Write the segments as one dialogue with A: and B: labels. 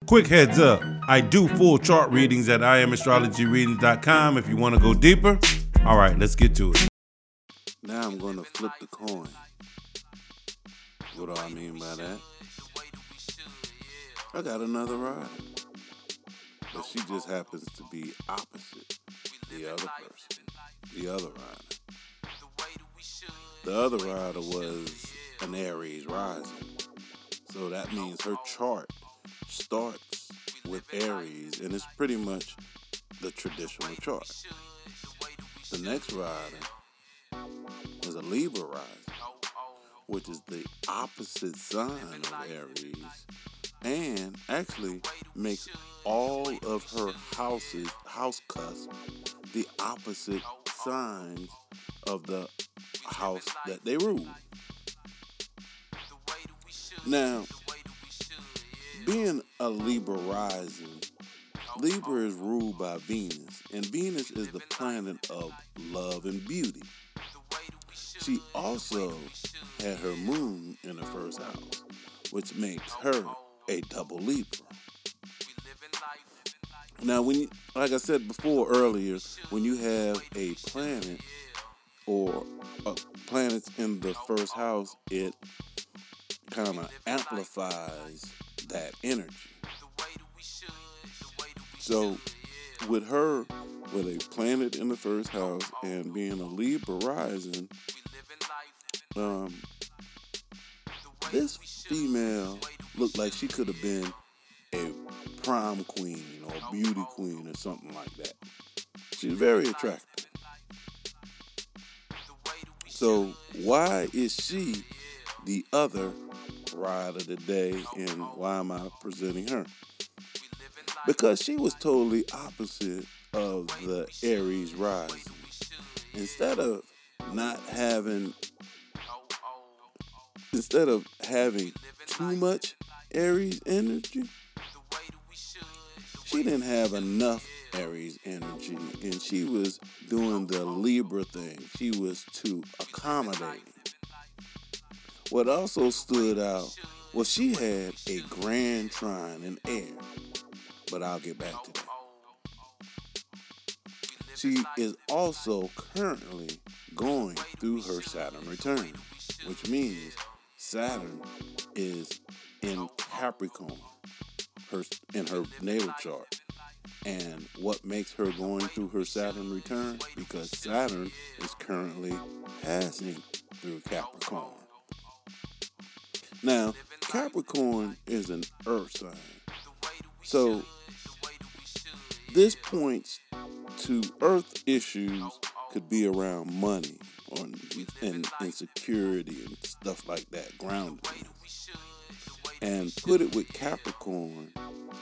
A: Quick heads up, I do full chart readings at IamAstrologyReadings.com if you want to go deeper. All right, let's get to it.
B: Now I'm going to flip the coin. What do I mean by that? I got another rider, but she just happens to be opposite the other person, the other rider. The other rider was an Aries rising, so that means her chart starts with Aries, and it's pretty much the traditional chart. The next rider was a Libra rising, which is the opposite sign of Aries, and actually makes all of her house cusp the opposite signs of the house that they rule. Now, being a Libra rising, Libra is ruled by Venus, and Venus is the planet of love and beauty. She also had her moon in the first house, which makes her a double Libra. Now, like I said before earlier, when you have a planet or planets in the first house, it kind of amplifies that energy. So with her, with a planet in the first house and being a Libra rising, this female looked like she could have been a prom queen or a beauty queen or something like that. She's very attractive. So why is she the other rider today, and why am I presenting her? Because she was totally opposite of the Aries rising. Instead of having too much Aries energy, she didn't have enough Aries energy, and she was doing the Libra thing. She was too accommodating. What also stood out was she had a grand trine in air, but I'll get back to that. She is also currently going through her Saturn return, which means Saturn is in Capricorn in her natal chart. And what makes her going through her Saturn return? Because Saturn is currently passing through Capricorn. Now, Capricorn is an earth sign. So this points to earth issues, could be around money and insecurity and stuff like that, groundedness. And put it with Capricorn,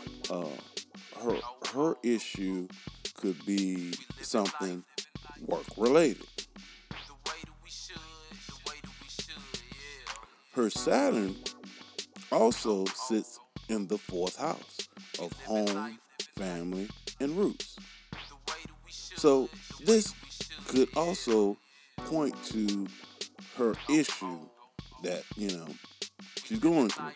B: her issue could be something work-related. Her Saturn also sits in the fourth house of home, family, and roots. So this could also point to her issue that, she's going through.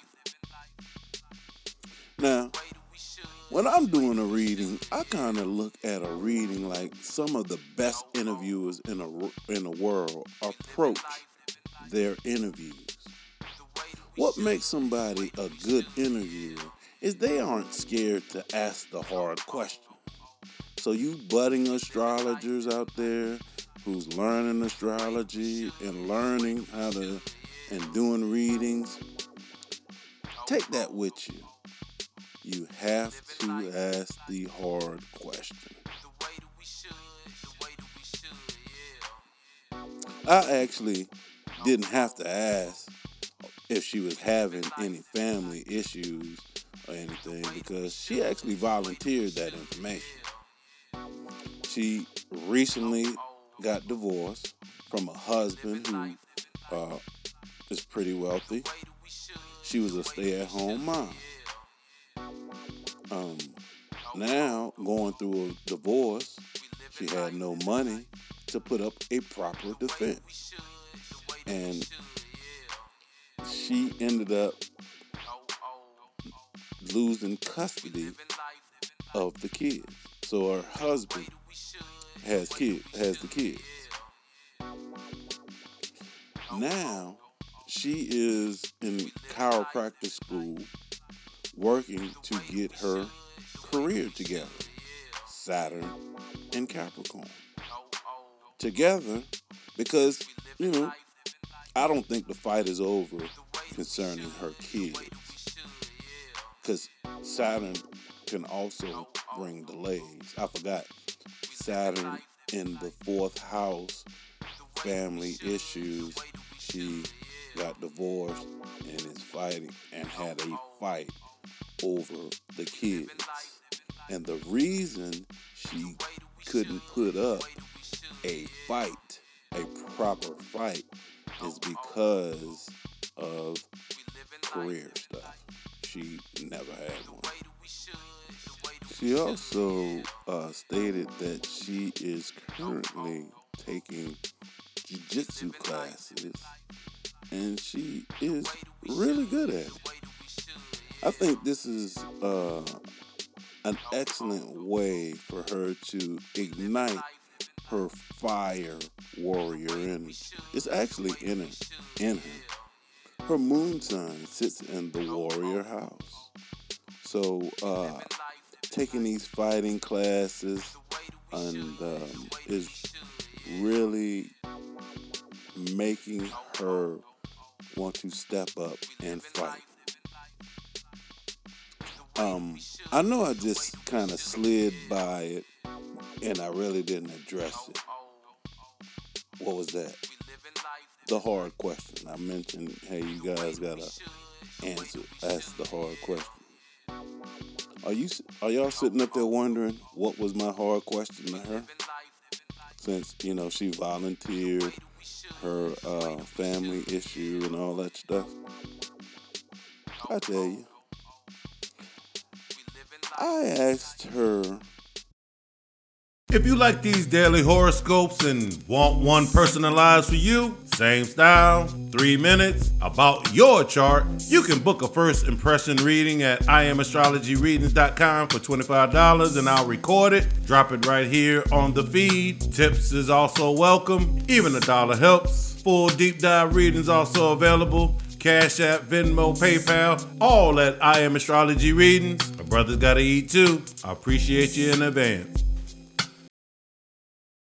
B: Now, when I'm doing a reading, I kind of look at a reading like some of the best interviewers in the world approach their interviews. What makes somebody a good interviewer is they aren't scared to ask the hard question. So you budding astrologers out there who's learning astrology and learning and doing readings, take that with you. You have to ask the hard question. I actually didn't have to ask if she was having any family issues or anything, because she actually volunteered that information. She recently got divorced from a husband who is pretty wealthy. She was a stay-at-home mom. Now, going through a divorce, she had no money to put up a proper defense. And she ended up losing custody of the kids. So her husband has the kids. Now she is in chiropractic school working to get her career together. Saturn and Capricorn. Together because, I don't think the fight is over concerning her kids. Because Saturn can also bring delays. I forgot. Saturn in the 4th house, family issues. She got divorced and is fighting and had a fight over the kids. And the reason she couldn't put up a proper fight, is because of career stuff. She never had one. She also stated that she is currently taking jiu-jitsu classes, and she is really good at it. I think this is an excellent way for her to ignite her fire warrior energy. It's actually in her. Her moon sign sits in the warrior house. So taking these fighting classes and is really making her want to step up and fight. I know I just kind of slid by it and I really didn't address it. What was that? The hard question. I mentioned, hey, you guys gotta ask the hard question. Are y'all sitting up there wondering what was my hard question to her? Since, she volunteered her family issue and all that stuff. I tell you. I asked her,
A: if you like these daily horoscopes and want one personalized for you, same style, 3 minutes, about your chart, you can book a first impression reading at IamAstrologyReadings.com for $25 and I'll record it, drop it right here on the feed. Tips is also welcome, even $1 helps. Full deep dive readings also available. Cash App, Venmo, PayPal, all at I Am Astrology Readings. My brother's gotta eat too. I appreciate you in advance.